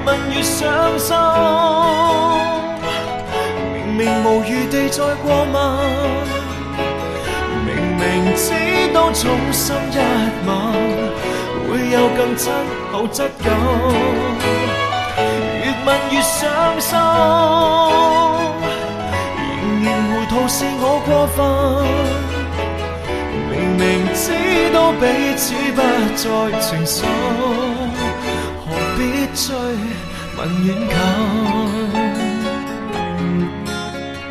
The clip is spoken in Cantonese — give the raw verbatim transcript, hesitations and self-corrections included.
吻越傷心，明明無餘地再過問，明明知道衷心一吻會有更真好質感，越吻越傷心，仍然糊塗是我過分。明明知道彼此不再情深，何必追問遠近？